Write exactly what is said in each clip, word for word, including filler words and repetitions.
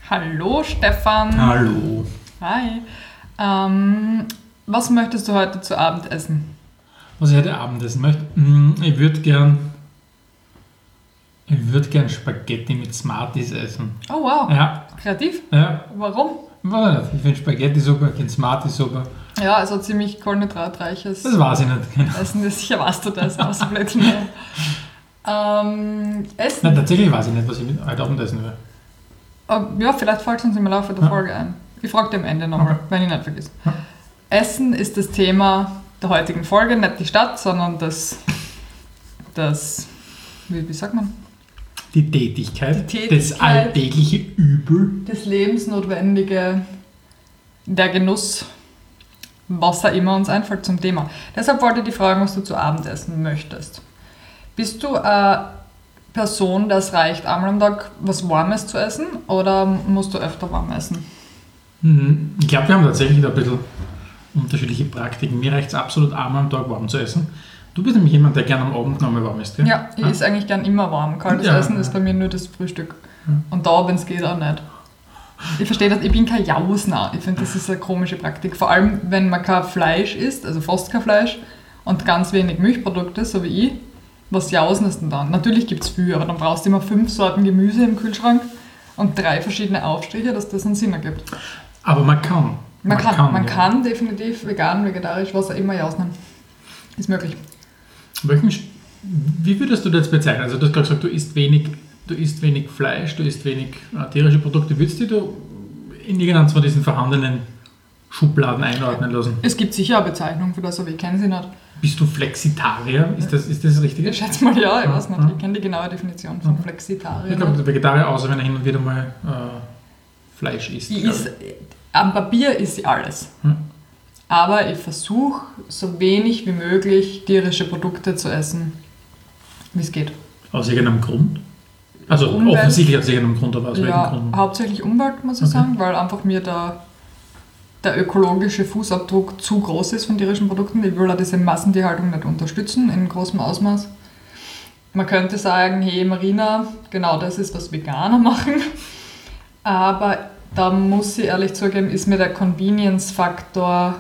Hallo Stefan. Hallo. Hi. Ähm, was möchtest du heute zu Abend essen? Was ich heute Abend essen möchte? Ich würde gern, ich würde gern Spaghetti mit Smarties essen. Oh wow. Ja. Kreativ? Ja. Warum? Ich finde Spaghetti super, ich finde Smarties super. Ja, also ziemlich kohlenhydratreiches Das weiß ich nicht. Genau. Essen. Das sicher weißt du das, außer Blödsinn. ähm, Essen? Nein, tatsächlich weiß ich nicht, was ich mit heute Abend essen will. Ja, vielleicht fällt es uns im Laufe der Ja. Folge ein. Ich frage dir am Ende nochmal, Okay. wenn ich nicht vergesse. Ja. Essen ist das Thema der heutigen Folge, nicht die Stadt, sondern das, das wie, wie sagt man? Die Tätigkeit, Die das Tätigkeit. alltägliche Übel. Das Lebensnotwendige, der Genuss, was da immer uns einfällt zum Thema. Deshalb wollte ich dich fragen, was du zu Abend essen möchtest. Bist du eine Person, das reicht einmal am Tag was Warmes zu essen oder musst du öfter warm essen? Mhm. Ich glaube, wir haben tatsächlich da ein bisschen unterschiedliche Praktiken. Mir reicht es absolut einmal am Tag warm zu essen. Du bist nämlich jemand, der gerne am Abend nochmal warm isst, gell? Ja, ich esse eigentlich gern immer warm. Kaltes Ja. Essen ist bei mir nur das Frühstück. Ja. Und da, wenn es geht, auch nicht. Ich verstehe das, ich bin kein Jausner. Ich finde, das ist eine komische Praktik. Vor allem, wenn man kein Fleisch isst, also fast kein Fleisch, und ganz wenig Milchprodukte, so wie ich. Was Jausen ist denn dann? Natürlich gibt es viel, aber dann brauchst du immer fünf Sorten Gemüse im Kühlschrank und drei verschiedene Aufstriche, dass das einen Sinn ergibt. Aber man kann. Man, kann, man ja. kann definitiv vegan, vegetarisch, was auch immer jausnen. Ist möglich. Welchen, Sch- wie würdest du das jetzt bezeichnen? Also du hast gerade gesagt, du isst wenig, du isst wenig Fleisch, du isst wenig äh, tierische Produkte. Würdest du dich da in irgendeinen von diesen vorhandenen Schubladen einordnen lassen? Es gibt sicher eine Bezeichnung für das, aber ich kenne sie nicht. Bist du Flexitarier? Ist das, ist das das Richtige? Ich schätze mal ja, ich weiß nicht. Ja. Ich kenne die genaue Definition von Flexitarier. Ich glaube, der Vegetarier, außer wenn er hin und wieder mal äh, Fleisch isst. Ich glaub is, am Papier ist sie alles. Hm. Aber ich versuche, so wenig wie möglich tierische Produkte zu essen, wie es geht. Aus irgendeinem Grund? Also Umwelt. offensichtlich aus irgendeinem Grund, aber aus welchem Ja, Grund? hauptsächlich Umwelt, muss ich Okay. sagen, weil einfach mir der, der ökologische Fußabdruck zu groß ist von tierischen Produkten. Ich will auch diese Massentierhaltung nicht unterstützen in großem Ausmaß. Man könnte sagen, hey Marina, genau das ist, was Veganer machen. Aber da muss ich ehrlich zugeben, ist mir der Convenience-Faktor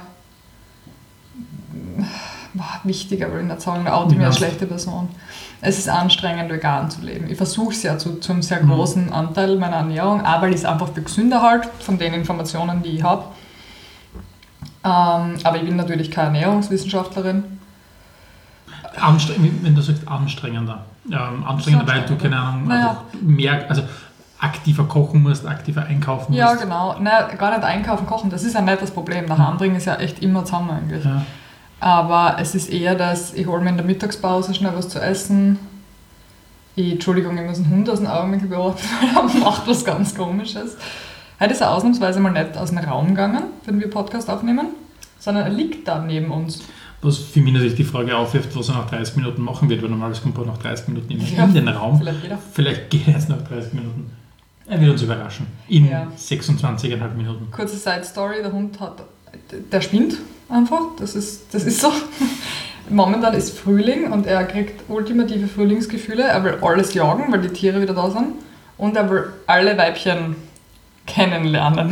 wichtiger, will ich nicht sagen, der Auto mir eine schlechte Person. Es ist anstrengend, vegan zu leben. Ich versuche es ja zu, zu einem sehr großen Anteil meiner Ernährung, aber weil ich es einfach für gesünder halt, von den Informationen, die ich habe. Ähm, aber ich bin natürlich keine Ernährungswissenschaftlerin. Anstrengend, wenn du sagst anstrengender. Ähm, anstrengender, weil du, keine Ahnung, Naja. einfach mehr, also aktiver kochen musst, aktiver einkaufen musst. Ja, genau. Nein, gar nicht einkaufen, kochen, das ist ja nicht das Problem. Daheim bringen ist ja echt immer zusammen eigentlich. Ja. Aber es ist eher, dass ich hole mir in der Mittagspause schnell was zu essen. Ich, Entschuldigung, ich muss einen Hund aus dem Augenwinkel beobachten, weil er macht was ganz Komisches. Heute ist er ausnahmsweise mal nicht aus dem Raum gegangen, wenn wir Podcast aufnehmen, sondern er liegt da neben uns. Was für mich natürlich die Frage aufwirft, was er nach dreißig Minuten machen wird, weil normalerweise kommt er nach dreißig Minuten immer Ja, in den Raum. Vielleicht jeder. Vielleicht geht er jetzt nach dreißig Minuten. Er wird uns überraschen. In Ja. sechsundzwanzig Komma fünf Minuten. Kurze Side-Story, der Hund hat, der spinnt einfach, das ist, das ist so. Momentan ist Frühling und er kriegt ultimative Frühlingsgefühle, er will alles jagen, weil die Tiere wieder da sind und er will alle Weibchen kennenlernen.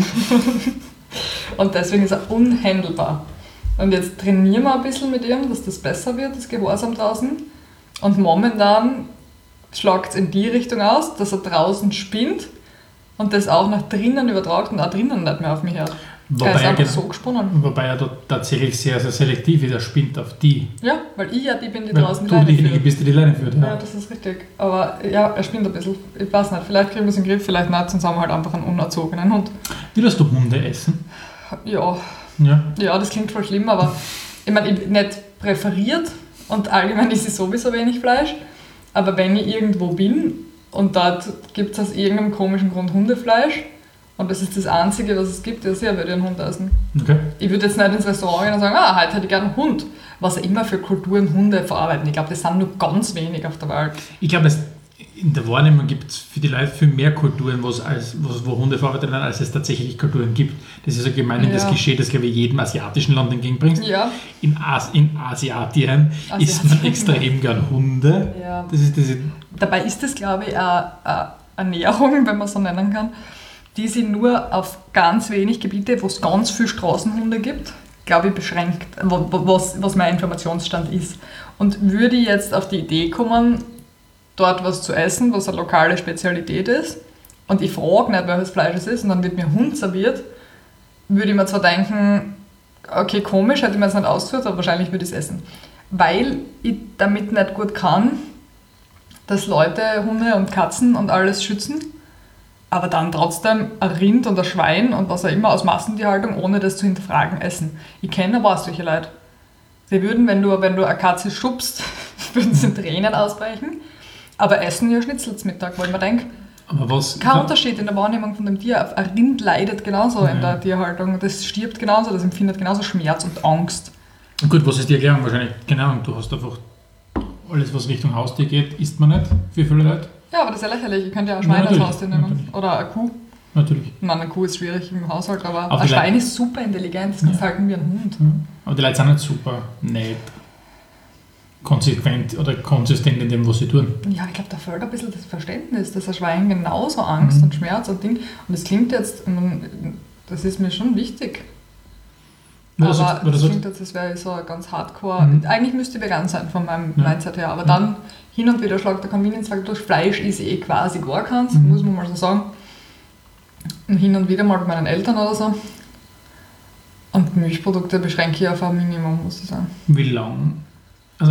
Und deswegen ist er unhändelbar. Und jetzt trainieren wir ein bisschen mit ihm, dass das besser wird, das Gehorsam draußen. Und momentan schlagt es in die Richtung aus, dass er draußen spinnt und das auch nach drinnen übertragt und auch drinnen nicht mehr auf mich hört. Wobei er ist er, einfach gen- so gesponnen. wobei er dort tatsächlich sehr, sehr selektiv ist. Er spinnt auf die. Ja, weil ich ja die bin, die Weil draußen die du Leine diejenige führt. bist, die die Leine führt. Ja. Ja, das ist richtig. Aber ja, er spinnt ein bisschen. Ich weiß nicht, vielleicht kriegen wir es in den Griff, vielleicht nicht, sonst haben wir halt einfach einen unerzogenen Hund. Würdest du Hunde essen? Ja, Ja. ja, das klingt voll schlimm, aber ich meine, ich nicht präferiert und allgemein ist es sowieso wenig Fleisch, aber wenn ich irgendwo bin und dort gibt es aus irgendeinem komischen Grund Hundefleisch und das ist das Einzige, was es gibt, ja, sehr würde ich einen Hund essen. Okay. Ich würde jetzt nicht ins Restaurant gehen und sagen, ah, heute hätte ich gerne einen Hund. Was immer für Kulturen Hunde verarbeiten. Ich glaube, das sind nur ganz wenig auf der Welt. Ich glaube, es in der Wahrnehmung gibt es für die Leute viel mehr Kulturen, wo's als, wo's, wo Hunde verarbeitet werden, als es tatsächlich Kulturen gibt. Das ist so gemeinhin das Ja. Klischee, das, glaube ich, jedem asiatischen Land entgegenbringt. Ja. In, As in Asiatien isst man Asiatien. extrem gern Hunde. Ja. Das ist diese, Dabei ist das, glaube ich, eine, eine Ernährung, wenn man so nennen kann, die sie nur auf ganz wenig Gebiete, wo es ganz viele Straßenhunde gibt, glaube ich, beschränkt, was, was mein Informationsstand ist. Und würde ich jetzt auf die Idee kommen, dort was zu essen, was eine lokale Spezialität ist, und ich frage nicht, welches Fleisch es ist, und dann wird mir Hund serviert, würde ich mir zwar denken, okay, komisch, hätte ich mir jetzt nicht ausgesucht, aber wahrscheinlich würde ich es essen. Weil ich damit nicht gut kann, dass Leute Hunde und Katzen und alles schützen, aber dann trotzdem ein Rind und ein Schwein und was auch immer aus Massentierhaltung, ohne das zu hinterfragen, essen. Ich kenne aber auch solche Leute. Sie würden, wenn du, wenn du eine Katze schubst, würden sie in Tränen ausbrechen, aber essen ja Schnitzel zum Mittag, weil man denkt, Aber was, kein da, Unterschied in der Wahrnehmung von dem Tier. Ein Rind leidet genauso Ja. in der Tierhaltung. Das stirbt genauso, das empfindet genauso Schmerz und Angst. gut, was ist die Erklärung wahrscheinlich? Keine Ahnung, du hast einfach alles, was Richtung Haustier geht, isst man nicht für viele Leute. Ja, aber das ist ja lächerlich. Ich könnte ja ein Ja, Schwein als natürlich, Haustier nehmen. natürlich. Oder eine Kuh. Natürlich. Ich meine, eine Kuh ist schwierig im Haushalt, aber Auch ein die Schwein Leute- ist super intelligent. Das kannst du halten wie ein Hund. Aber die Leute sind nicht super nett, konsequent oder konsistent in dem, was sie tun. Ja, ich glaube, da fehlt ein bisschen das Verständnis, dass ein Schwein genauso Angst Mhm. und Schmerz und Ding. Und das klingt jetzt, das ist mir schon wichtig. Weil das aber hat- weil das das hat- klingt jetzt, als wäre ich so ganz hardcore. Mhm. Eigentlich müsste ich vegan sein von meinem Ja. Mindset her, aber Ja. dann hin und wieder schlagt der Convenience-Faktor durch. Fleisch ist eh quasi gar keins, Mhm. muss man mal so sagen. Und hin und wieder mal bei meinen Eltern oder so. Und Milchprodukte beschränke ich auf ein Minimum, muss ich sagen. Wie lang, also,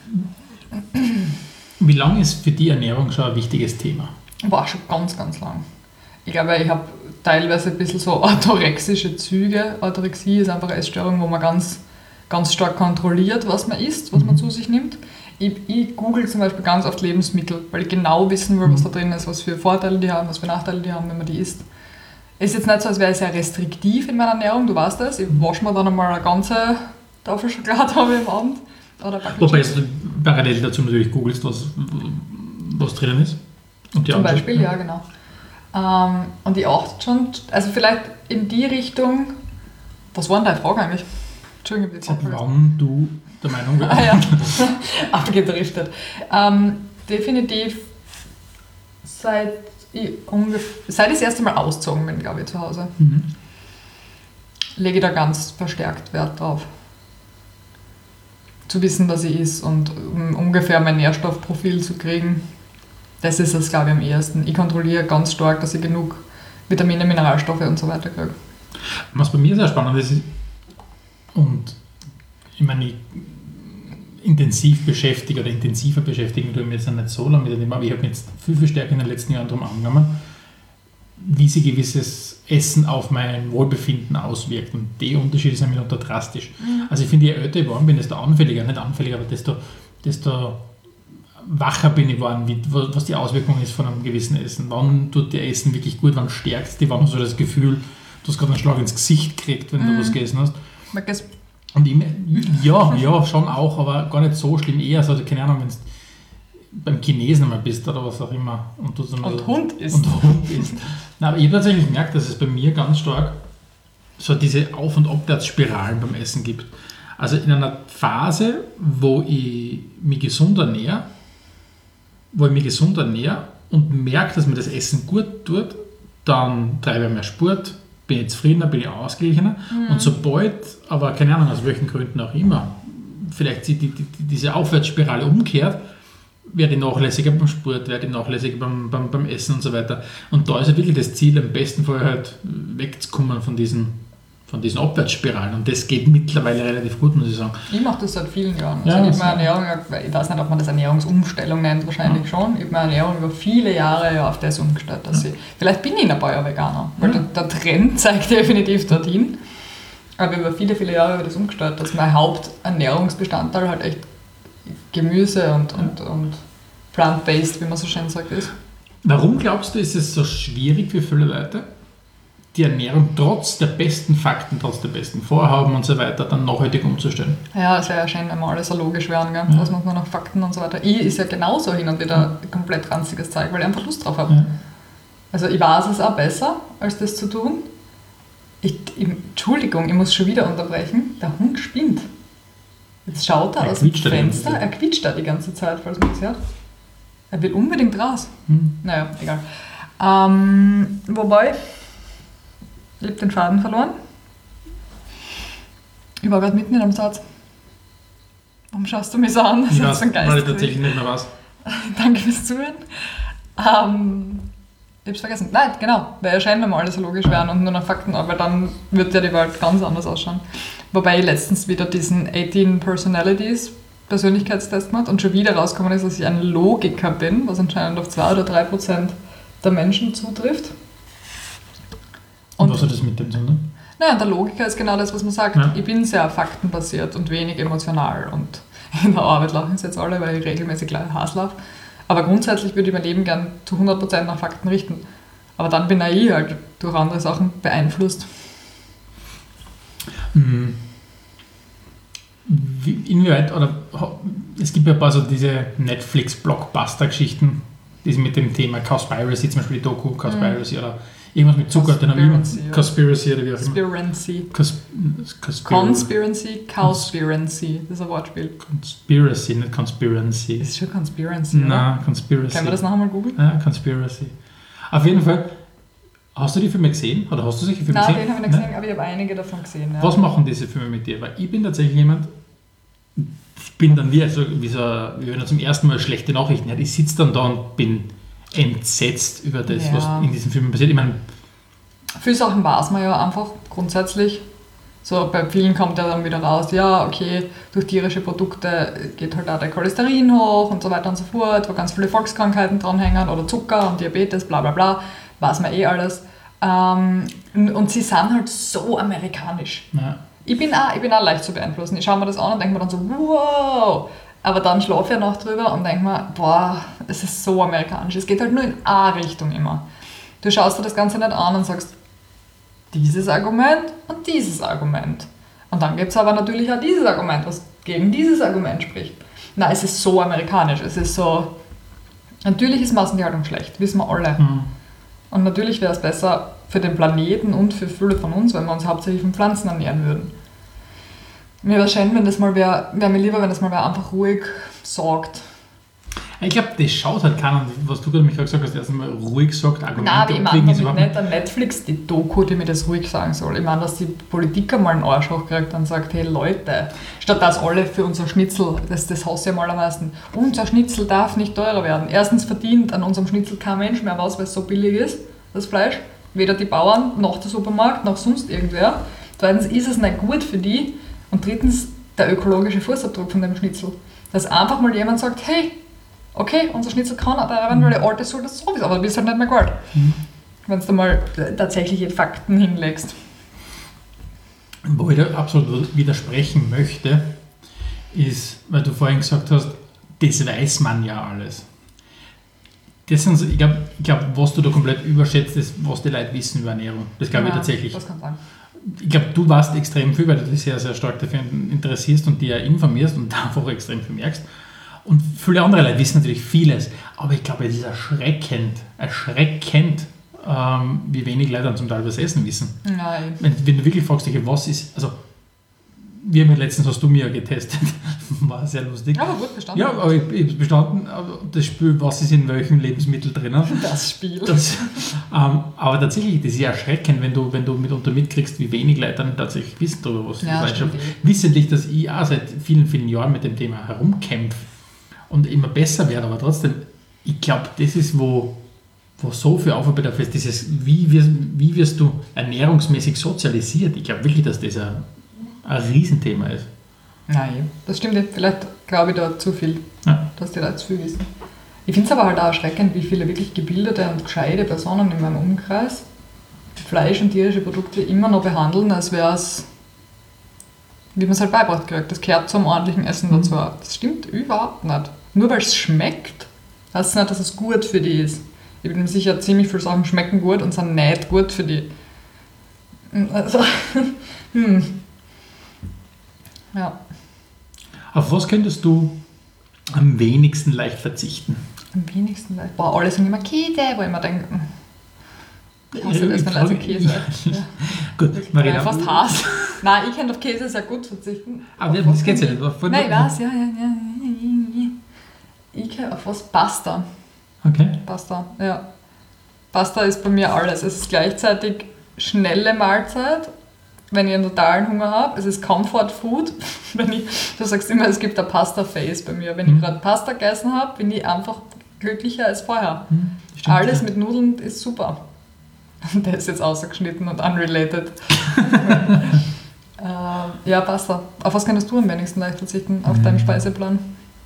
wie lang ist für die Ernährung schon ein wichtiges Thema? War schon ganz, ganz lang. Ich glaube, ich habe teilweise ein bisschen so orthorexische Züge. Orthorexie ist einfach eine Essstörung, wo man ganz, ganz stark kontrolliert, was man isst, was man Mhm. zu sich nimmt. Ich, ich google zum Beispiel ganz oft Lebensmittel, weil ich genau wissen will, was da drin ist, was für Vorteile die haben, was für Nachteile die haben, wenn man die isst. Es ist jetzt nicht so, als wäre ich sehr restriktiv in meiner Ernährung, du weißt das. Ich wasche mir dann einmal eine ganze Tafel Schokolade habe im Abend. Oder Packung Wobei Chips. du parallel dazu natürlich googelst, was, was drinnen ist. Und die Zum anschaust. Beispiel, ja, genau. Ähm, und ich achte schon, also vielleicht in die Richtung, was war denn deine Frage eigentlich? Entschuldigung, ich Ab habe die Zeit wann du der Meinung bist. Ah ja, abgedriftet. Ähm, definitiv seit ich, ungef- seit ich das erste Mal ausgezogen bin, glaube ich, zu Hause, Mhm. lege ich da ganz verstärkt Wert drauf. Zu wissen, was ich is und um ungefähr mein Nährstoffprofil zu kriegen. Das ist es, glaube ich, am ehesten. Ich kontrolliere ganz stark, dass ich genug Vitamine, Mineralstoffe und so weiter kriege. Was bei mir sehr spannend ist, und ich meine, ich intensiv beschäftige oder intensiver beschäftigen tue ich mich jetzt noch nicht so lange mit dem Thema, aber ich habe mich jetzt viel, viel stärker in den letzten Jahren darum angenommen, wie sich gewisses Essen auf mein Wohlbefinden auswirkt. Und die Unterschiede sind mitunter drastisch. Also ich finde, je älter ich geworden bin, desto anfälliger, nicht anfälliger, aber desto, desto wacher bin ich geworden, wie, was die Auswirkung ist von einem gewissen Essen. Wann tut dir Essen wirklich gut, wann stärkt es dich, wann hast du das Gefühl, du hast gerade einen Schlag ins Gesicht gekriegt, wenn du Mhm. was gegessen hast. Mag das- Und ich, ja, ja, schon auch, aber gar nicht so schlimm. Eher, also keine Ahnung, wenn du beim Chinesen mal bist oder was auch immer. Und, du so Und so- Hund isst. Und Hund isst. Nein, aber ich habe tatsächlich gemerkt, dass es bei mir ganz stark so diese Auf- und Abwärtsspiralen beim Essen gibt. Also in einer Phase, wo ich mich gesund ernähre, wo ich mich gesund ernähre und merke, dass mir das Essen gut tut, dann treibe ich mehr Sport, bin ich zufriedener, bin ich ausgeglichener. Und sobald, aber keine Ahnung, aus welchen Gründen auch immer, vielleicht die, die, die, diese Aufwärtsspirale umkehrt, werde ich nachlässiger beim Sport, werde ich nachlässiger beim, beim, beim Essen und so weiter. Und da ist ja wirklich das Ziel, am besten Fall halt wegzukommen von diesen, von diesen Abwärtsspiralen. Und das geht mittlerweile relativ gut, muss ich sagen. Ich mache das seit vielen Jahren. Also Ja, ich, das- habe meine Ernährung, ich weiß nicht, ob man das Ernährungsumstellung nennt, wahrscheinlich schon. Ich habe meine Ernährung über viele Jahre auf das umgestellt, dass ich, vielleicht bin ich in ein paar Jahre Veganer, weil Ja. der, der Trend zeigt definitiv dorthin. Aber über viele, viele Jahre habe ich das umgestellt, dass mein Haupternährungsbestandteil halt echt Gemüse und, und, und plant-based, wie man so schön sagt, ist. Warum glaubst du, ist es so schwierig für viele Leute, die Ernährung trotz der besten Fakten, trotz der besten Vorhaben und so weiter dann nachhaltig umzustellen? Ja, es wäre ja schön, wenn wir alle so logisch wären, gell? Ja. Dass man nur noch Fakten und so weiter. Ich ist ja genauso hin und wieder komplett ranziges Zeug, weil ich einfach Lust drauf habe. Ja. Also ich weiß es auch besser, als das zu tun. Ich, ich, Entschuldigung, ich muss schon wieder unterbrechen. Der Hund spinnt. Jetzt schaut er, Er aus dem quietscht da die ganze Fenster, Zeit. er quietscht da die ganze Zeit, falls man das hört. Er will unbedingt raus. Hm. Naja, egal. Ähm, wobei, Ich habe den Faden verloren. Ich war gerade mitten in einem Satz. Warum schaust du mich so an? Das Ich ist weiß, so ein Geist. weil ich tatsächlich nicht mehr weiß. Danke fürs Zuhören. Ähm, ich hab's vergessen. Nein, genau. Wäre ja schön, wenn wir alle so logisch wären und nur noch Fakten, aber dann wird ja die Welt ganz anders ausschauen. Wobei ich letztens wieder diesen achtzehn Personalities Persönlichkeitstest gemacht und schon wieder rausgekommen ist, dass ich ein Logiker bin, was anscheinend auf zwei oder drei Prozent der Menschen zutrifft. Und, und was hat das mit dem zu tun? Naja, der Logiker ist genau das, was man sagt. Ja. Ich bin sehr faktenbasiert und wenig emotional. Und in der Arbeit lachen jetzt alle, weil ich regelmäßig Hass laufe. Aber grundsätzlich würde ich mein Leben gern zu hundert Prozent nach Fakten richten. Aber dann bin ich halt durch andere Sachen beeinflusst. Mhm. Inwieweit, oder es gibt ja ein paar so diese Netflix-Blockbuster-Geschichten, die mit dem Thema Cowspiracy, zum Beispiel die Doku Cowspiracy, mhm. oder irgendwas mit Zucker, den habe ich Conspiracy oder wie auch immer. Conspiracy. Cons- Conspiracy, Cowspiracy. Das ist ein Wortspiel. Conspiracy, nicht Conspiracy. Das ist schon Conspiracy, oder? Nein, Conspiracy. Können wir das nachher mal googeln? Ja, Conspiracy. Auf jeden Fall, hast du die Filme gesehen? Oder hast du solche Filme Nein, gesehen? Nein, den habe ich nicht gesehen, aber ich habe einige davon gesehen. Ja. Was machen diese Filme mit dir? Weil ich bin tatsächlich jemand, ich bin dann wie, also, wie, so, wie wenn er zum ersten Mal schlechte Nachrichten hat. Ich sitze dann da und bin entsetzt über das, ja. was in diesen Filmen passiert. Ich meine, viele Sachen weiß man ja einfach grundsätzlich. So bei vielen kommt ja dann wieder raus, ja, okay, durch tierische Produkte geht halt auch der Cholesterin hoch und so weiter und so fort, wo ganz viele Volkskrankheiten dranhängen oder Zucker und Diabetes, bla bla bla, weiß man eh alles. Ähm, und sie sind halt so amerikanisch. Ja. Ich bin auch, ich bin auch leicht zu beeinflussen. Ich schaue mir das an und denke mir dann so, wow! Aber dann schlafe ich eine Nacht drüber und denke mir, boah, es ist so amerikanisch. Es geht halt nur in eine Richtung immer. Du schaust dir das Ganze nicht an und sagst, dieses Argument und dieses Argument. Und dann gibt es aber natürlich auch dieses Argument, was gegen dieses Argument spricht. Nein, es ist so amerikanisch. Es ist so, natürlich ist Massentierhaltung schlecht, wissen wir alle. Mhm. Und natürlich wäre es besser für den Planeten und für viele von uns, wenn wir uns hauptsächlich von Pflanzen ernähren würden. Mir wäre es schön, wenn das mal wer, wäre mir lieber, wenn das mal wer einfach ruhig sagt. Ich glaube, das schaut halt keiner, was du gerade mich gesagt hast, erstmal ruhig sagt, Argumente. Nein, aber ich meine damit nicht an Netflix die Doku, die mir das ruhig sagen soll. Ich meine, dass die Politiker mal einen Arsch hochkriegt und sagt, hey Leute, statt dass alle für unser Schnitzel, das, das hasse ich am allermeisten, unser Schnitzel darf nicht teurer werden. Erstens verdient an unserem Schnitzel kein Mensch mehr was, weil es so billig ist, das Fleisch. Weder die Bauern, noch der Supermarkt, noch sonst irgendwer. Zweitens ist es nicht gut für die. Und drittens der ökologische Fußabdruck von dem Schnitzel. Dass einfach mal jemand sagt, hey, okay, unser Schnitzel kann auch teurer werden, weil die alte soll das sowieso, aber du bist halt nicht mehr Geld. Mhm. Wenn du mal tatsächliche Fakten hinlegst. Wo ich da absolut widersprechen möchte, ist, weil du vorhin gesagt hast, das weiß man ja alles. Das sind so, ich glaube, glaub, was du da komplett überschätzt, ist, was die Leute wissen über Ernährung. Das glaube ja, ich tatsächlich. Das kann sein. Ich glaube, du weißt extrem viel, weil du dich sehr, sehr stark dafür interessierst und dich ja informierst und einfach extrem viel merkst. Und viele andere Leute wissen natürlich vieles, aber ich glaube, es ist erschreckend, erschreckend, ähm, wie wenig Leute dann zum Teil über das Essen wissen. Nein. Wenn, wenn du wirklich fragst, was ist, also wir haben ja letztens, hast du mir ja getestet, war sehr lustig. Aber gut bestanden. Ja, aber ich, ich habe bestanden, das Spiel, was ist in welchem Lebensmittel drinnen. Das Spiel. Das, ähm, aber tatsächlich, das ist ja erschreckend, wenn du, wenn du mitunter mitkriegst, wie wenig Leute dann tatsächlich wissen darüber, was ja, Fleisch ist. Wissentlich, dass ich auch seit vielen, vielen Jahren mit dem Thema herumkämpfe und immer besser werde, aber trotzdem, ich glaube, das ist, wo, wo so viel Aufwand dafür ist, dieses, wie wirst, wie wirst du ernährungsmäßig sozialisiert? Ich glaube wirklich, dass das ein, ein Riesenthema ist. Nein, das stimmt nicht. Vielleicht glaube ich da zu viel, ja. dass die Leute zu viel wissen. Ich finde es aber halt auch erschreckend, wie viele wirklich gebildete und gescheite Personen in meinem Umkreis Fleisch und tierische Produkte immer noch behandeln, als wäre es, wie man es halt beibracht kriegt. Das gehört zum ordentlichen Essen dazu. Das stimmt überhaupt nicht. Nur weil es schmeckt, heißt es nicht, dass es gut für die ist. Ich bin mir sicher, ziemlich viele Sachen schmecken gut und sind nicht gut für die. Also, hm. Ja. Auf was könntest du am wenigsten leicht verzichten? Am wenigsten leicht? Boah, alle sagen immer Käse, wo ich immer denke, ich hasse das, wenn also Käse. Ja. Gut, Marina. Ja, fast Hass. Nein, ich kann auf Käse sehr gut verzichten. Aber das geht ja nicht. Nein, ich weiß, ja, ja, ja. Ich kann auf was? Pasta. Okay. Pasta, ja. Pasta ist bei mir alles. Es ist gleichzeitig schnelle Mahlzeit, wenn ich einen totalen Hunger habe. Es ist Comfort Food. Wenn ich, du sagst immer, es gibt ein Pasta-Face bei mir. Wenn Mhm. ich gerade Pasta gegessen habe, bin ich einfach glücklicher als vorher. Hm, stimmt, Alles ja. mit Nudeln ist super. Der ist jetzt ausgeschnitten und unrelated. äh, ja, Pasta. Auf was kannst du am wenigsten leicht verzichten? Auf Mhm. deinen Speiseplan?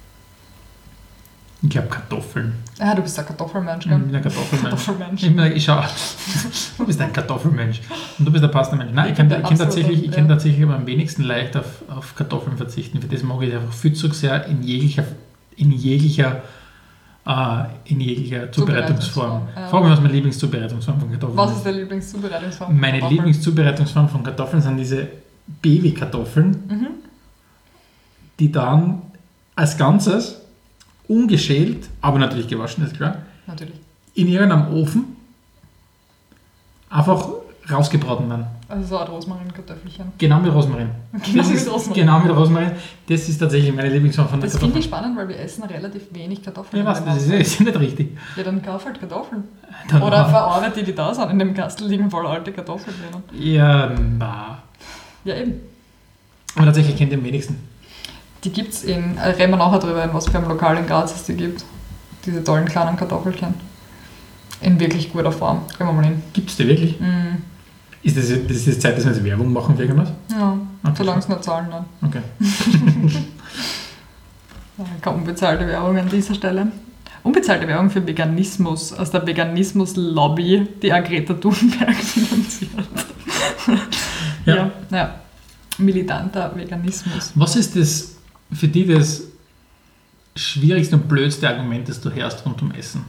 Ich glaube Kartoffeln. Ja, du bist ein Kartoffelmensch, Ich gell? bin ein Kartoffelmensch. Kartoffelmensch. Ich, ich schau, du bist ein Kartoffelmensch und du bist ein Pastamensch. Nein, ich kann, ich kann tatsächlich, ich kann Ja. tatsächlich aber am wenigsten leicht auf, auf Kartoffeln verzichten. Für das mag ich einfach viel zu sehr in jeglicher, in jeglicher, äh, in jeglicher Zubereitungsform. Zubereitungsform, ja. Frag mich, was meine Lieblingszubereitungsform von Kartoffeln Was ist deine Lieblingszubereitungsform? von Meine Kartoffeln? Lieblingszubereitungsform von Kartoffeln sind diese Babykartoffeln, Mhm. die dann als Ganzes ungeschält, aber natürlich gewaschen, ist klar, Natürlich. in irgendeinem Ofen einfach rausgebraten werden. Also so ein Rosmarin-Kartoffelchen. Genau mit Rosmarin. Genau Das mit ist, Rosmarin. Genau mit Rosmarin. Das ist tatsächlich meine Lieblingsform von der Das finde Kartoffel. ich spannend, weil wir essen relativ wenig Kartoffeln. Ja, was, in das dem ist, ist ja nicht richtig. Haus. Ja, dann kauf halt Kartoffeln. Dann Oder auch- verarbeitet die, die da sind. In dem Kastel liegen voll alte Kartoffeln drinnen. Ja, na. Ja, eben. Aber tatsächlich kennt ihr am wenigsten. Die gibt es in, äh, reden wir nachher drüber, in was für einem Lokal in Graz es die gibt. Diese tollen kleinen Kartoffelchen. In wirklich guter Form. Gehen wir mal hin. Gibt es die wirklich? Mm. Ist das, das ist jetzt Zeit, dass wir jetzt Werbung machen für irgendwas? Ja, Okay. solange es nicht zahlen, dann. Okay. Keine unbezahlte Werbung an dieser Stelle. Unbezahlte Werbung für Veganismus aus der Veganismus-Lobby, die auch Greta Thunberg finanziert. Ja. ja, naja. Militanter Veganismus. Was ist das für dich das schwierigste und blödste Argument, das du hörst rund um Essen?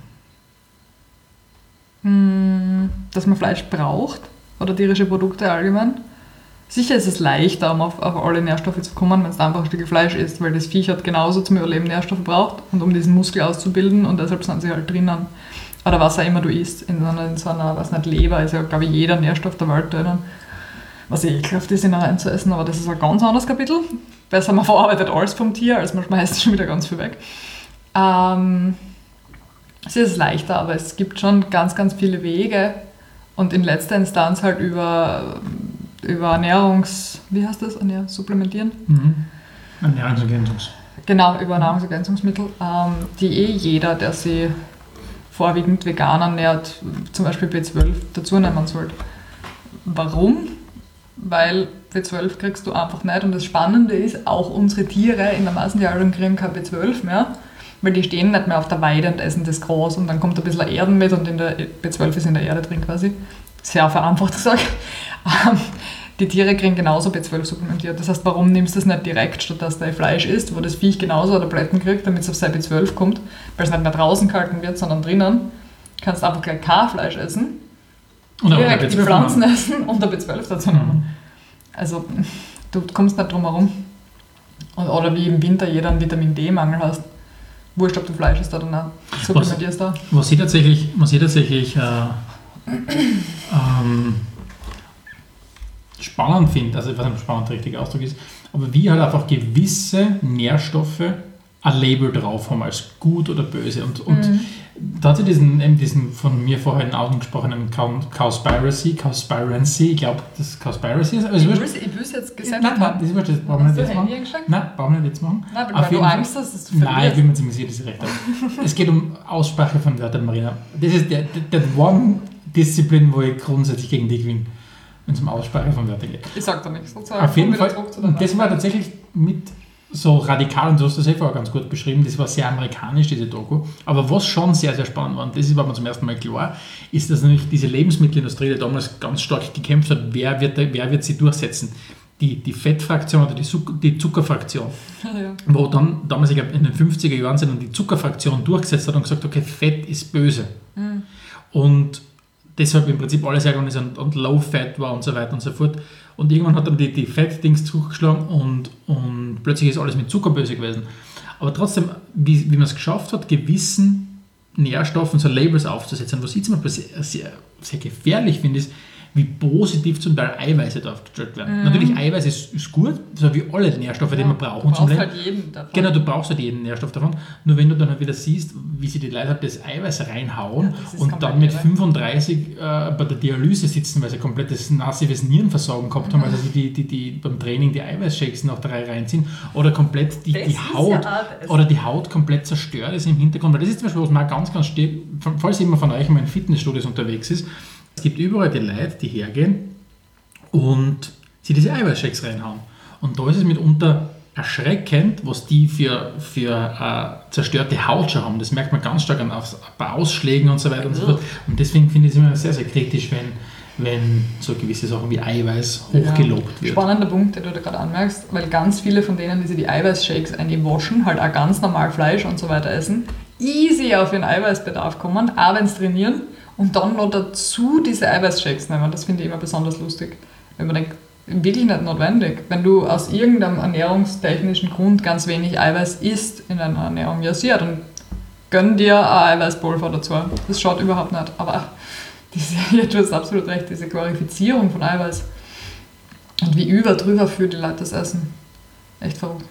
Hm, dass man Fleisch braucht oder tierische Produkte allgemein. Sicher ist es leichter, um auf, auf alle Nährstoffe zu kommen, wenn es einfach ein Stück Fleisch isst, weil das Viech hat genauso zum Überleben Nährstoffe braucht und um diesen Muskel auszubilden und deshalb sind sie halt drinnen. Oder was auch immer du isst. In so einer, in so einer was nicht, Leber ist ja, glaube ich, jeder Nährstoff der Welt drinnen. Was eh ekelhaft ist, ihn reinzuessen, aber das ist ein ganz anderes Kapitel. Besser, man verarbeitet alles vom Tier, als man schmeißt schon wieder ganz viel weg. Ähm, es ist leichter, aber es gibt schon ganz, ganz viele Wege und in letzter Instanz halt über, über Ernährungs... Wie heißt das? Ernähr supplementieren? Mhm. Ernährungsergänzungs. Genau, über Nahrungsergänzungsmittel, ähm, die eh jeder, der sich vorwiegend vegan ernährt, zum Beispiel B zwölf, dazu nehmen sollte. Warum? Weil B zwölf kriegst du einfach nicht. Und das Spannende ist, auch unsere Tiere in der Massentierhaltung kriegen kein B zwölf mehr, weil die stehen nicht mehr auf der Weide und essen das Gras und dann kommt ein bisschen Erden mit und in der B zwölf ist in der Erde drin quasi. Sehr vereinfacht gesagt. Die Tiere kriegen genauso B zwölf supplementiert. Das heißt, warum nimmst du das nicht direkt, statt dass du Fleisch isst, wo das Viech genauso Tabletten kriegt, damit es auf sein B zwölf kommt, weil es nicht mehr draußen gehalten wird, sondern drinnen. Kannst einfach gleich kein Fleisch essen, Und auch direkt B die zwölf Pflanzen machen. essen und der B zwölf dazu nehmen. Mhm. Also, du kommst nicht drum herum. Und- Oder wie im Winter jeder einen Vitamin D-Mangel hast. Wurscht, ob du Fleisch isst oder nicht. Supplementierst da. Was ich tatsächlich, was ich tatsächlich äh, ähm, spannend finde, also ich weiß nicht, ob spannend der richtige Ausdruck ist, aber wie halt einfach gewisse Nährstoffe ein Label drauf haben als gut oder böse. Und, und Mhm. da hat sie diesen, eben diesen von mir vorhin ausgesprochenen Cowspiracy, Cowspiracy, ich glaube, das Cowspiracy ist. Also Ich wurscht. will es jetzt Nein, gesendet nein, haben. das ist wurscht, das brauchen wir Hast nicht du jetzt machen. Handy eingesteckt? Nein, brauchen wir nicht jetzt machen. Nein, Auf weil du jeden Fall- Angst hast, dass du Nein, ich verlierst. bin mir ziemlich sicher, dass ich recht habe. Es geht um Aussprache von Wörtern, Marina. Das ist der, der, der One-Disziplin, wo ich grundsätzlich gegen dich gewinne, wenn es um Aussprache von Wörtern geht. Ich sag da nichts. Sonst Auf jeden wieder Fall, zurück zu deinem und das war tatsächlich mit so radikal, und du hast das eh vorher ganz gut beschrieben, das war sehr amerikanisch, diese Doku. Aber was schon sehr, sehr spannend war, und das war mir zum ersten Mal klar, ist, dass natürlich diese Lebensmittelindustrie, die damals ganz stark gekämpft hat, wer wird, wer wird sie durchsetzen? Die, die Fettfraktion oder die, Zucker, die Zuckerfraktion. Ja. Wo dann damals, ich glaube, in den fünfziger Jahren sind dann die Zuckerfraktion durchgesetzt hat und gesagt, okay, Fett ist böse. Mhm. Und deshalb im Prinzip alles hergegangen ist und, und Low Fat war und so weiter und so fort. Und irgendwann hat dann die, die Fett-Dings zugeschlagen und, und plötzlich ist alles mit Zucker böse gewesen. Aber trotzdem, wie, wie man es geschafft hat, gewissen Nährstoffen so Labels aufzusetzen, was ich zum Beispiel sehr, sehr, sehr gefährlich finde, ist, wie positiv zum Teil Eiweiße dargestellt werden. Mhm. Natürlich, Eiweiß ist, ist gut, so wie alle Nährstoffe, Ja, die wir du brauchen zum brauchst Leben. halt jeden davon. Genau, du brauchst halt jeden Nährstoff davon. Nur wenn du dann halt wieder siehst, wie sie die Leute halt das Eiweiß reinhauen Ja, das ist und komplett dann mit irre. fünfunddreißig äh, bei der Dialyse sitzen, weil sie komplettes massives Nierenversagen gehabt haben, weil sie die, die, die beim Training die Eiweißshakes noch drei reinziehen oder komplett die, Das die ist Haut ja das. oder die Haut komplett zerstört ist im Hintergrund. Weil das ist zum Beispiel, was mir auch ganz, ganz steht, falls jemand von euch mal in Fitnessstudios unterwegs ist, es gibt überall die Leute, die hergehen und sie diese Eiweißshakes reinhauen. Und da ist es mitunter erschreckend, was die für, für äh, zerstörte Haut schon haben. Das merkt man ganz stark an Aus, bei Ausschlägen und so weiter und so fort. Und deswegen finde ich es immer sehr, sehr kritisch, wenn, wenn so gewisse Sachen wie Eiweiß hochgelobt Ja. wird. Spannender Punkt, den du da gerade anmerkst, weil ganz viele von denen, die sich die Eiweißshakes einwaschen, halt auch ganz normal Fleisch und so weiter essen, easy auf ihren Eiweißbedarf kommen, auch wenn sie trainieren und dann noch dazu diese Eiweißshakes nehmen. Das finde ich immer besonders lustig. Wenn man denkt, wirklich nicht notwendig. Wenn du aus irgendeinem ernährungstechnischen Grund ganz wenig Eiweiß isst in deiner Ernährung, ja sicher, dann gönn dir ein Eiweißpulver dazu. Das schaut überhaupt nicht. Aber diese, ja, du hast absolut recht, diese Glorifizierung von Eiweiß und wie über drüber für die Leute das essen. Echt verrückt.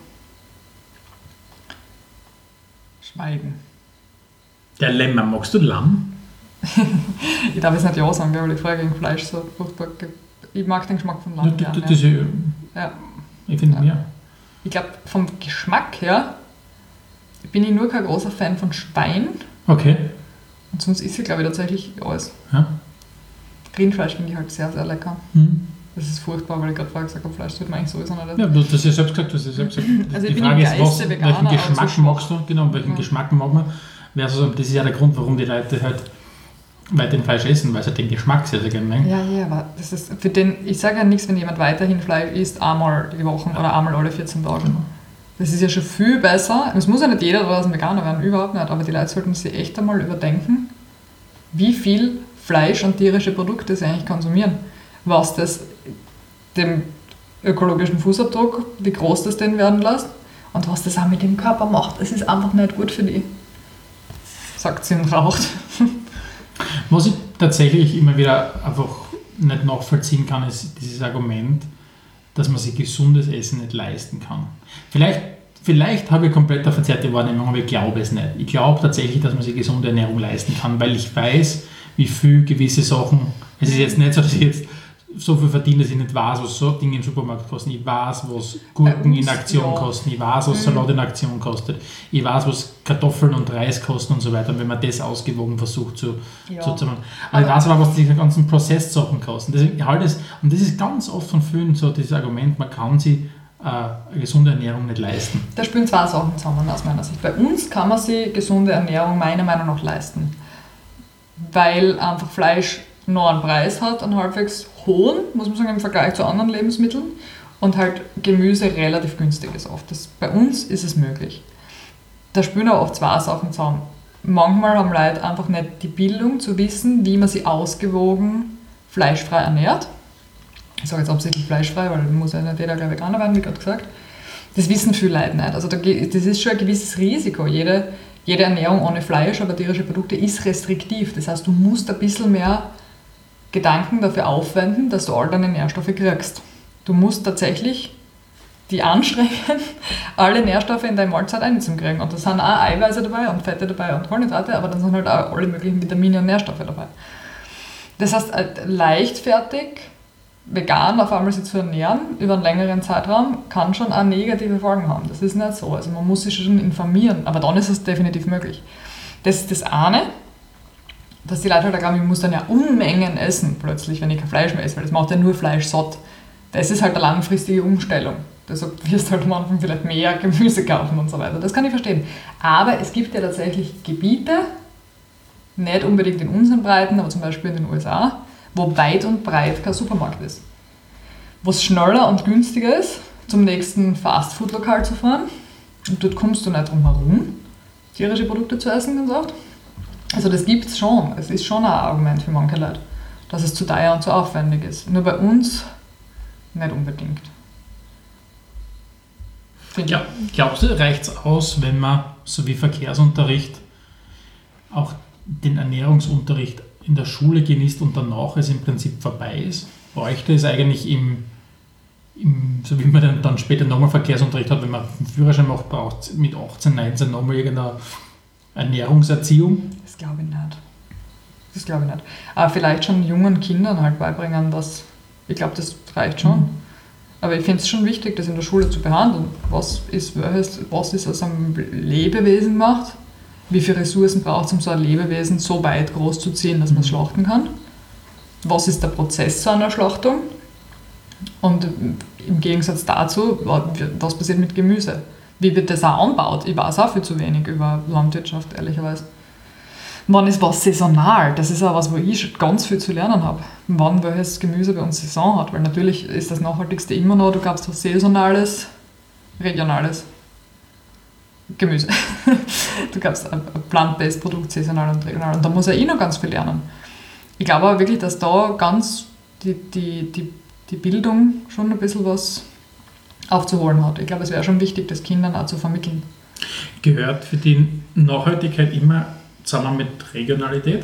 Schweigen. Der Lämmer, magst du Lamm? Ich darf jetzt nicht ja sagen, weil ich vorher gegen Fleisch so furchtbar ge- Ich mag den Geschmack von Lamm Das, gerne. das, das, Ja. ich Ja. ich finde, Ja. ja. Ich glaube, vom Geschmack her bin ich nur kein großer Fan von Schwein. Okay. Und sonst esse ich, glaube ich, tatsächlich alles. Ja. Rindfleisch finde ich halt sehr, sehr lecker. Hm. Das ist furchtbar, weil ich gerade vorher gesagt habe, Fleisch sollte man eigentlich sowieso nicht essen. Ja, du hast ja selbst gesagt, du hast ja selbst gesagt. Also ich die bin Frage die ist, was, geilste Veganer, welchen aber Geschmack so magst du? Genau, welchen Ja. Geschmack mag man? Versus, das ist ja der Grund, warum die Leute halt weiterhin Fleisch essen, weil sie den Geschmack sehr, sehr gerne mögen. Ja, ja, aber das ist für den, ich sage ja nichts, wenn jemand weiterhin Fleisch isst, einmal die Woche oder einmal alle vierzehn Tage. Das ist ja schon viel besser. Es muss ja nicht jeder draußen Veganer werden, überhaupt nicht, aber die Leute sollten sich echt einmal überdenken, wie viel Fleisch und tierische Produkte sie eigentlich konsumieren. Was das dem ökologischen Fußabdruck, wie groß das denn werden lässt und was das auch mit dem Körper macht. Es ist einfach nicht gut für die. Sagt sie und raucht. Was ich tatsächlich immer wieder einfach nicht nachvollziehen kann, ist dieses Argument, dass man sich gesundes Essen nicht leisten kann. Vielleicht, vielleicht habe ich komplett eine verzerrte Wahrnehmung, aber ich glaube es nicht. Ich glaube tatsächlich, dass man sich gesunde Ernährung leisten kann, weil ich weiß, wie viel gewisse Sachen, es ist jetzt nicht so, dass ich jetzt so viel verdiene, dass ich nicht weiß, was so Dinge im Supermarkt kosten. Ich weiß, was Gurken in Aktion ja. kosten. Ich weiß, was Salat in Aktion kostet. Ich weiß, was Kartoffeln und Reis kosten und so weiter. Und wenn man das ausgewogen versucht zu, Ja. zu machen. Aber ich weiß aber, was diese ganzen Processed-Sachen kosten. Deswegen halt es, und das ist ganz oft von vielen so dieses Argument, man kann sich äh, eine gesunde Ernährung nicht leisten. Da spielen zwei Sachen zusammen aus meiner Sicht. Bei uns kann man sich gesunde Ernährung meiner Meinung nach leisten, weil einfach Fleisch noch einen Preis hat, einen halbwegs hohen, muss man sagen, im Vergleich zu anderen Lebensmitteln und halt Gemüse relativ günstig ist oft. Das, bei uns ist es möglich. Da spielen aber oft zwei Sachen zusammen. Manchmal haben Leute einfach nicht die Bildung zu wissen, wie man sich ausgewogen fleischfrei ernährt. Ich sage jetzt absichtlich fleischfrei, weil muss ja nicht jeder gleich Veganer werden, wie gerade gesagt. Das wissen viele Leute nicht. Also da, ge- das ist schon ein gewisses Risiko. Jede, jede Ernährung ohne Fleisch, aber tierische Produkte ist restriktiv. Das heißt, du musst ein bisschen mehr Gedanken dafür aufwenden, dass du all deine Nährstoffe kriegst. Du musst tatsächlich die anstrengen, alle Nährstoffe in deine Mahlzeit einzukriegen. Und da sind auch Eiweiße dabei und Fette dabei und Kohlenhydrate, aber dann sind halt auch alle möglichen Vitamine und Nährstoffe dabei. Das heißt, leichtfertig, vegan auf einmal sich zu ernähren, über einen längeren Zeitraum, kann schon auch negative Folgen haben. Das ist nicht so. Also man muss sich schon informieren, aber dann ist es definitiv möglich. Das ist das eine, dass die Leute halt glauben, ich muss dann ja Unmengen essen, plötzlich, wenn ich kein Fleisch mehr esse, weil das macht ja nur Fleisch satt. Das ist halt eine langfristige Umstellung. Deshalb wirst du halt am Anfang vielleicht mehr Gemüse kaufen und so weiter. Das kann ich verstehen. Aber es gibt ja tatsächlich Gebiete, nicht unbedingt in unseren Breiten, aber zum Beispiel in den U S A, wo weit und breit kein Supermarkt ist. Wo es schneller und günstiger ist, zum nächsten Fastfood-Lokal zu fahren. Und dort kommst du nicht drum herum, tierische Produkte zu essen, ganz oft. Also das gibt es schon. Es ist schon ein Argument für manche Leute, dass es zu teuer und zu aufwendig ist. Nur bei uns nicht unbedingt. Finde Ja, glaubst du, reicht es aus, wenn man, so wie Verkehrsunterricht, auch den Ernährungsunterricht in der Schule genießt und danach es im Prinzip vorbei ist, bräuchte es eigentlich im, im so wie man dann, dann später nochmal Verkehrsunterricht hat, wenn man einen Führerschein macht, braucht mit achtzehn, neunzehn nochmal irgendeine Ernährungserziehung? Das glaube ich nicht. Das glaube ich nicht. Aber vielleicht schon jungen Kindern halt beibringen, dass, ich glaube, das reicht schon. Mhm. Aber ich finde es schon wichtig, das in der Schule zu behandeln. Was ist, was ist aus einem Lebewesen macht? Wie viele Ressourcen braucht es, um so ein Lebewesen so weit groß zu ziehen, dass man es schlachten kann? Was ist der Prozess zu einer Schlachtung? Und im Gegensatz dazu, was passiert mit Gemüse? Wie wird das auch angebaut? Ich weiß auch viel zu wenig über Landwirtschaft, ehrlicherweise. Wann ist was saisonal? Das ist auch was, wo ich ganz viel zu lernen habe. Wann welches Gemüse bei uns Saison hat. Weil natürlich ist das Nachhaltigste immer noch, du glaubst, was saisonales, regionales Gemüse. Du glaubst, ein plant-based Produkt, saisonal und regional. Und da muss er eh noch ganz viel lernen. Ich glaube aber wirklich, dass da ganz die, die, die, die Bildung schon ein bisschen was aufzuholen hat. Ich glaube, es wäre schon wichtig, das Kindern auch zu vermitteln. Gehört für die Nachhaltigkeit immer zusammen mit Regionalität?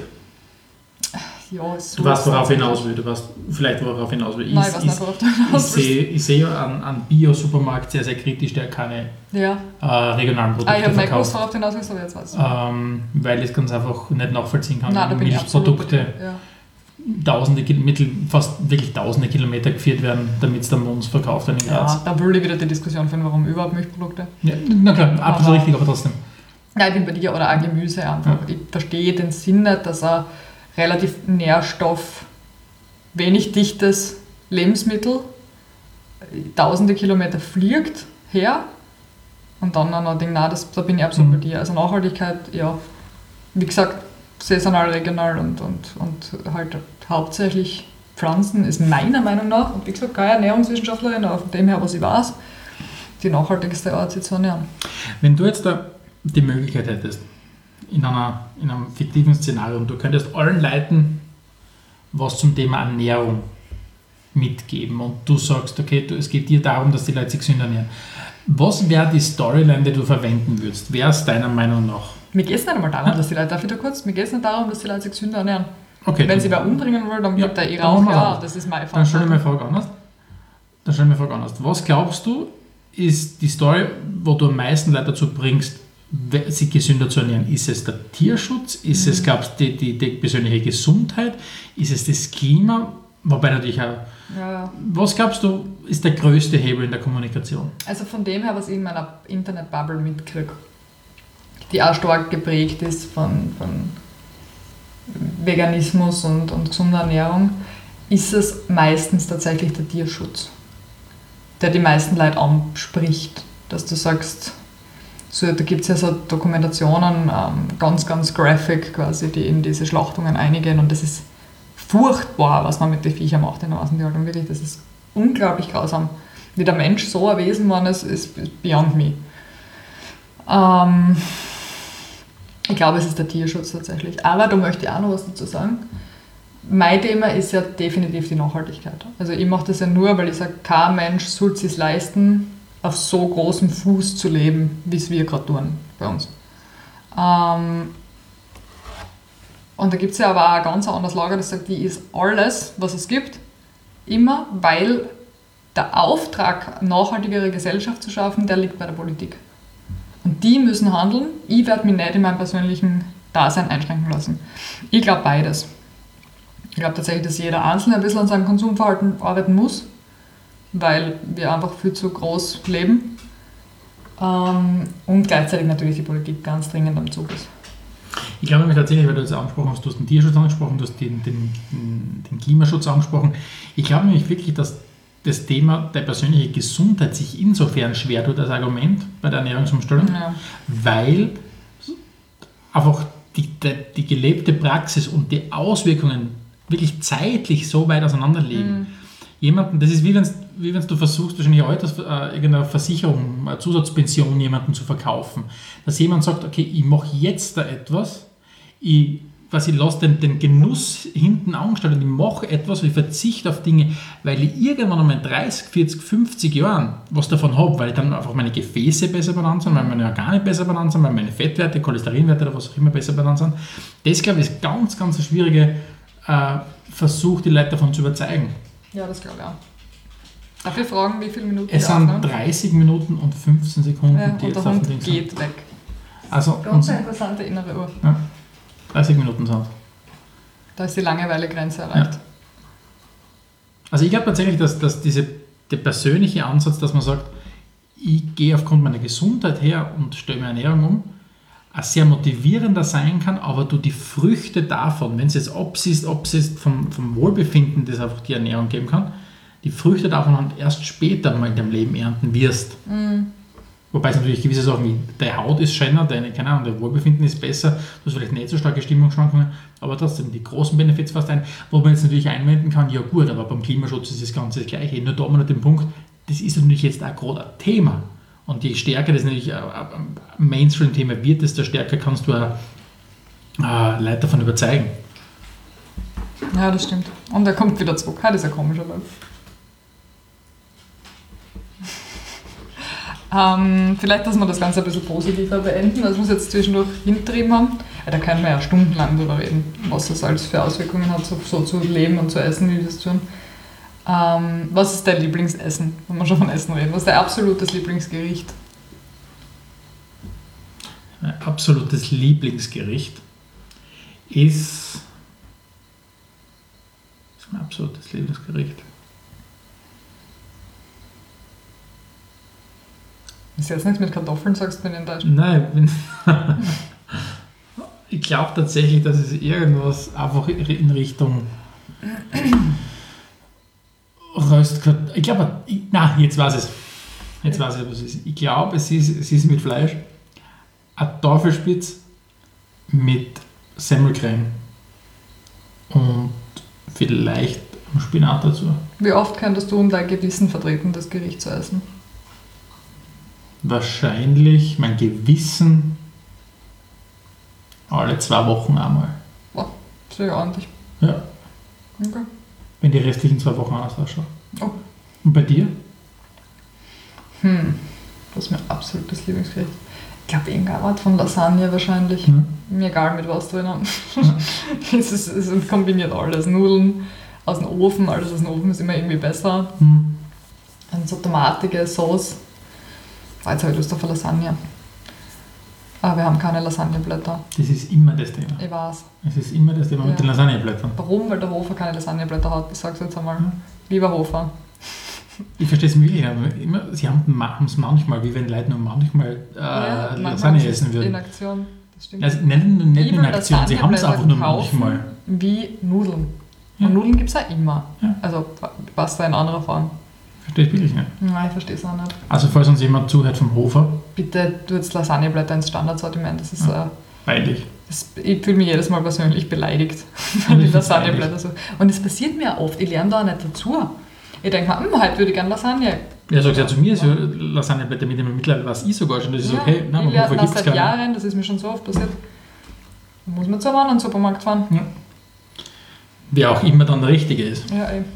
Ja, so du weißt, worauf ich hinaus will. Du weißt vielleicht, worauf ich hinaus will. Nein, ich weiß nicht, worauf du hinaus willst. Ich sehe, ich sehe ja einen, einen Bio-Supermarkt sehr, sehr kritisch, der keine ja. äh, regionalen Produkte ah, ich habe nicht verkauft. gewusst, worauf du hinaus willst, aber jetzt weiß ich. Ähm, weil ich es ganz einfach nicht nachvollziehen kann. Nein, da bin Milchprodukte ich ja. tausende, Mittel, fast wirklich tausende Kilometer geführt werden, damit es der Mons verkauft werden in Graz. Ja, da will ich wieder die Diskussion führen, warum überhaupt Milchprodukte. Ja, na klar, absolut aber, richtig, aber trotzdem. Ja, ich bin bei dir, oder auch Gemüse einfach. Ja. Ich verstehe den Sinn nicht, dass ein relativ nährstoff, wenig dichtes Lebensmittel tausende Kilometer fliegt her und dann noch denke, nein, das, da bin ich absolut mhm. bei dir. Also Nachhaltigkeit, ja, wie gesagt, saisonal, regional und, und, und halt hauptsächlich Pflanzen ist meiner Meinung nach, und wie gesagt, keine Ernährungswissenschaftlerin, aber von dem her, was ich weiß, die nachhaltigste Art, sich zu ernähren. Wenn du jetzt da die Möglichkeit hättest, in, einer, in einem fiktiven Szenario, und du könntest allen Leuten was zum Thema Ernährung mitgeben und du sagst, okay, du, es geht dir darum, dass die Leute sich gesünder ernähren. Was wäre die Storyline, die du verwenden würdest? Wer ist deiner Meinung nach? Mir geht es nicht einmal darum, dass die Leute, darf ich da kurz, mir geht es nicht darum, dass die Leute sich gesünder ernähren. Okay, wenn sie wer umbringen will, dann gibt ja, er ihr auch, ja, das ist meine Frage. Dann stelle ich mir Frage anders. Dann stelle ich mir Frage anders. Was glaubst du, ist die Story, wo du am meisten Leute dazu bringst, sich gesünder zu ernähren? Ist es der Tierschutz? Ist mhm. es, glaubst du, die, die, die persönliche Gesundheit? Ist es das Klima? Wobei natürlich auch. Ja, ja. Was glaubst du, ist der größte Hebel in der Kommunikation? Also von dem her, was ich in meiner Internet-Bubble mitkriege, die auch stark geprägt ist von, von Veganismus und, und gesunder Ernährung, ist es meistens tatsächlich der Tierschutz, der die meisten Leute anspricht. Dass du sagst, so, da gibt es ja so Dokumentationen, ähm, ganz, ganz graphic quasi, die in diese Schlachtungen eingehen, und das ist furchtbar, was man mit den Viechern macht in der Massentierhaltung. Wirklich, das ist unglaublich grausam. Wie der Mensch so ein Wesen war, ist, ist beyond me. Ähm, ich glaube, es ist der Tierschutz tatsächlich. Aber da möchte ich auch noch was dazu sagen. Mein Thema ist ja definitiv die Nachhaltigkeit. Also ich mache das ja nur, weil ich sage, kein Mensch sollte es leisten, auf so großem Fuß zu leben, wie es wir gerade tun bei uns. Ähm, und da gibt es ja aber auch ein ganz anderes Lager, das sagt, die ist alles, was es gibt, immer, weil der Auftrag, nachhaltigere Gesellschaft zu schaffen, der liegt bei der Politik. Und die müssen handeln. Ich werde mich nicht in meinem persönlichen Dasein einschränken lassen. Ich glaube beides. Ich glaube tatsächlich, dass jeder Einzelne ein bisschen an seinem Konsumverhalten arbeiten muss, weil wir einfach viel zu groß leben. Ähm, und gleichzeitig natürlich die Politik ganz dringend am Zug ist. Ich glaube nämlich tatsächlich, weil du jetzt angesprochen hast, du hast den Tierschutz angesprochen, du hast den, den, den Klimaschutz angesprochen. Ich glaube nämlich wirklich, dass das Thema der persönlichen Gesundheit sich insofern schwer tut als Argument bei der Ernährungsumstellung, ja. weil einfach die, die, die gelebte Praxis und die Auswirkungen wirklich zeitlich so weit auseinander liegen. Mhm. Jemanden, das ist wie wenn wie du versuchst, wahrscheinlich eine Alters, äh, irgendeine Versicherung, eine Zusatzpension jemanden zu verkaufen. Dass jemand sagt, okay, ich mache jetzt da etwas, ich, was ich lasse den, den Genuss hinten angestellt und ich mache etwas, ich verzichte auf Dinge, weil ich irgendwann einmal in dreißig, vierzig, fünfzig Jahren was davon habe, weil dann einfach meine Gefäße besser benannt sind, weil meine Organe besser benannt sind, weil meine Fettwerte, Cholesterinwerte oder was auch immer besser benannt sind. Das, glaube ich, ist ganz, ganz eine schwierige äh, versuche, die Leute davon zu überzeugen. Ja, das glaube ich auch. Darf ich fragen, wie viele Minuten Es wir sind aufnehmen? dreißig Minuten und fünfzehn Sekunden, Ja, die und jetzt der auf dem Hund Ding sind. geht weg. Also Ganz uns, eine interessante innere Uhr. ja, dreißig Minuten sind. Da ist die Langeweile-Grenze erreicht. Ja. Also ich glaube tatsächlich, dass, dass diese, der persönliche Ansatz, dass man sagt, ich gehe aufgrund meiner Gesundheit her und stelle meine Ernährung um, ein sehr motivierender sein kann, aber du die Früchte davon, wenn es jetzt absiehst, absiehst vom, vom Wohlbefinden, das einfach die Ernährung geben kann, die Früchte davon halt erst später mal in deinem Leben ernten wirst. Mhm. Wobei es natürlich gewisse Sachen wie deine Haut ist schöner, deine, keine Ahnung, dein Wohlbefinden ist besser, du hast vielleicht nicht so starke Stimmungsschwankungen, aber trotzdem die großen Benefits fast ein, wo man jetzt natürlich einwenden kann, ja gut, aber beim Klimaschutz ist das Ganze das Gleiche. Nur da haben wir noch den Punkt, das ist natürlich jetzt auch gerade ein Thema. Und je stärker das natürlich ein Mainstream-Thema wird, desto stärker kannst du auch äh, Leute davon überzeugen. Ja, das stimmt. Und er kommt wieder zurück. Das ist ein komischer Leute. ähm, vielleicht, dass wir das Ganze ein bisschen positiver beenden, als wir es jetzt zwischendurch hintrieben haben. Ja, da können wir ja stundenlang drüber reden, was das alles für Auswirkungen hat, so, so zu leben und zu essen, wie wir es tun. Ähm, was ist dein Lieblingsessen, wenn wir schon von Essen reden? Was ist dein absolutes Lieblingsgericht? Mein absolutes Lieblingsgericht ist, ist mein absolutes Lieblingsgericht. Ist jetzt nichts mit Kartoffeln, sagst du, bin ich enttäuscht. Nein, ich bin ich glaube tatsächlich, dass es irgendwas einfach in Richtung Röstkartoffeln. Ich glaube, nein, jetzt weiß ich es. Jetzt weiß ich, was es ist. Ich glaube, es ist, es ist mit Fleisch. Ein Tafelspitz mit Semmelcreme und vielleicht Spinat dazu. Wie oft könntest du um dein Gewissen vertreten, das Gericht zu essen? Wahrscheinlich mein Gewissen alle zwei Wochen einmal. Wow, sehr ordentlich. Ja, Okay. wenn die restlichen zwei Wochen anders ausschauen. Oh. Und bei dir? Hm, das ist mein absolutes Lieblingsgericht. Ich glaube, irgendeine Art von Lasagne wahrscheinlich. Hm. Mir egal mit was drinnen. Ja. es, ist, es kombiniert alles. Nudeln aus dem Ofen, alles aus dem Ofen ist immer irgendwie besser. Hm. Und so tomatige Sauce. Oh, jetzt habe ich Lust auf eine Lasagne. Aber wir haben keine Lasagneblätter. Das ist immer das Thema. Ich weiß. Es ist immer das Thema Ja. mit den Lasagneblättern. Warum? Weil der Hofer keine Lasagneblätter hat. Ich sag's jetzt einmal. Hm. Lieber Hofer. Ich verstehe es wirklich, aber immer, sie haben es manchmal, wie wenn Leute nur manchmal äh, Ja, manchmal Lasagne ist es essen würden. in Aktion. Das stimmt. Also nicht, nicht nur in Lieber Aktion, sie haben es einfach nur kaufen manchmal. Wie Nudeln. Ja. Und Nudeln gibt es auch immer. Ja. Also Pasta in anderer Form. Verstehe ich wirklich nicht. Nein, ich verstehe es auch nicht. Also falls uns jemand zuhört vom Hofer, Bitte tu jetzt Lasagneblätter ins Standardsortiment. Das ist, Ja. äh, peinlich. das, ich fühle mich jedes Mal persönlich beleidigt, Und wenn die ich find's Lasagneblätter so. Und es passiert mir oft. Ich lerne da auch nicht dazu. Ich denke mir, hm, heute würde ich gerne Lasagne. Ja, sagt ja zu mir, so Lasagneblätter mit dem mittlerweile weiß ich sogar schon, das ist Ja, okay. Nein, ich beim lerne Hofer das gibt es seit keine. Jahren, das ist mir schon so oft passiert. Da muss man zu einem anderen Supermarkt fahren. Ja. Wer auch immer dann der Richtige ist. Ja, ey.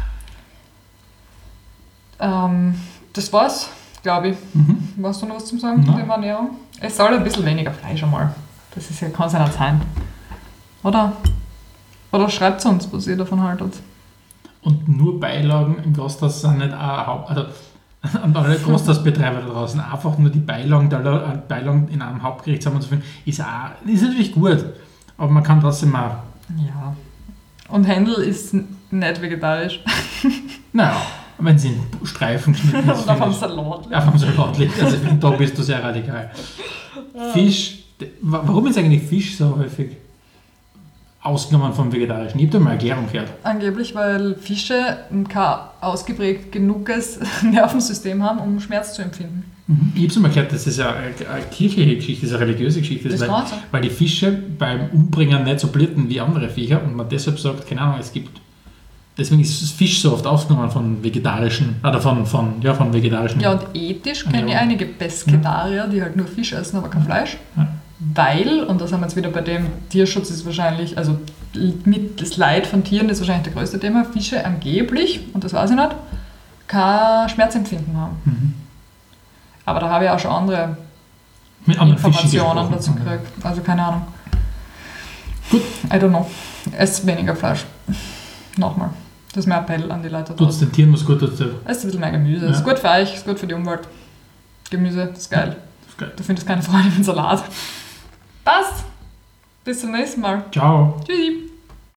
Ähm, das war's, glaube ich. Mhm. Hast du noch was zum Sagen zum Nein. Thema Ernährung? Es soll ein bisschen weniger Fleisch einmal. Das ist ja, kann es ja nicht sein. Oder? Oder schreibt uns, was ihr davon haltet. Und nur Beilagen im Gasthaus sind nicht auch Haupt... Also, an alle Gasthausbetreiber da draußen, einfach nur die Beilagen, der Beilagen in einem Hauptgericht zusammenzuführen, ist, auch, ist natürlich gut. Aber man kann trotzdem auch... Ja. Und Händel ist n- nicht vegetarisch. Naja, wenn sie in Streifen geschnitten ist, Und auf einem finde ich- Salat. auf einem Salat liegt. Also ich finde, da bist du sehr radikal. Fisch, d- wa- warum ist eigentlich Fisch so häufig ausgenommen vom Vegetarischen? Ich habe da mal eine Erklärung gehört. Angeblich, weil Fische kein ausgeprägt genuges Nervensystem haben, um Schmerz zu empfinden. Mhm. Ich habe es mal gehört, dass das eine, eine kirchliche Geschichte ist, eine religiöse Geschichte ist, Das weil, kann so. weil die Fische beim Umbringen nicht so blüten wie andere Viecher und man deshalb sagt, keine Ahnung, es gibt... Deswegen ist das Fisch so oft ausgenommen von vegetarischen, oder von, von, ja, von vegetarischen... Ja, und ethisch kenne ich Ja. einige Pesketarier, die halt nur Fisch essen, aber kein Fleisch. Ja. Weil, und da sind wir jetzt wieder bei dem, Tierschutz ist wahrscheinlich, also mit das Leid von Tieren ist wahrscheinlich das größte Thema, Fische angeblich, und das weiß ich nicht, kein Schmerzempfinden haben. Mhm. Aber da habe ich auch schon andere Mit anderen Fischen Informationen gesprochen. dazu gekriegt. Also keine Ahnung. Gut. I don't know. Ess weniger Fleisch. Nochmal. Das ist mein Appell an die Leute. Tut es den Tieren was gut? Esst Esst ein bisschen mehr Gemüse. Ja. Ist gut für euch, ist gut für die Umwelt. Gemüse, das ist geil. Das ist geil. Du findest keine Freude mit Salat. Passt. Bis zum nächsten Mal. Ciao. Tschüssi.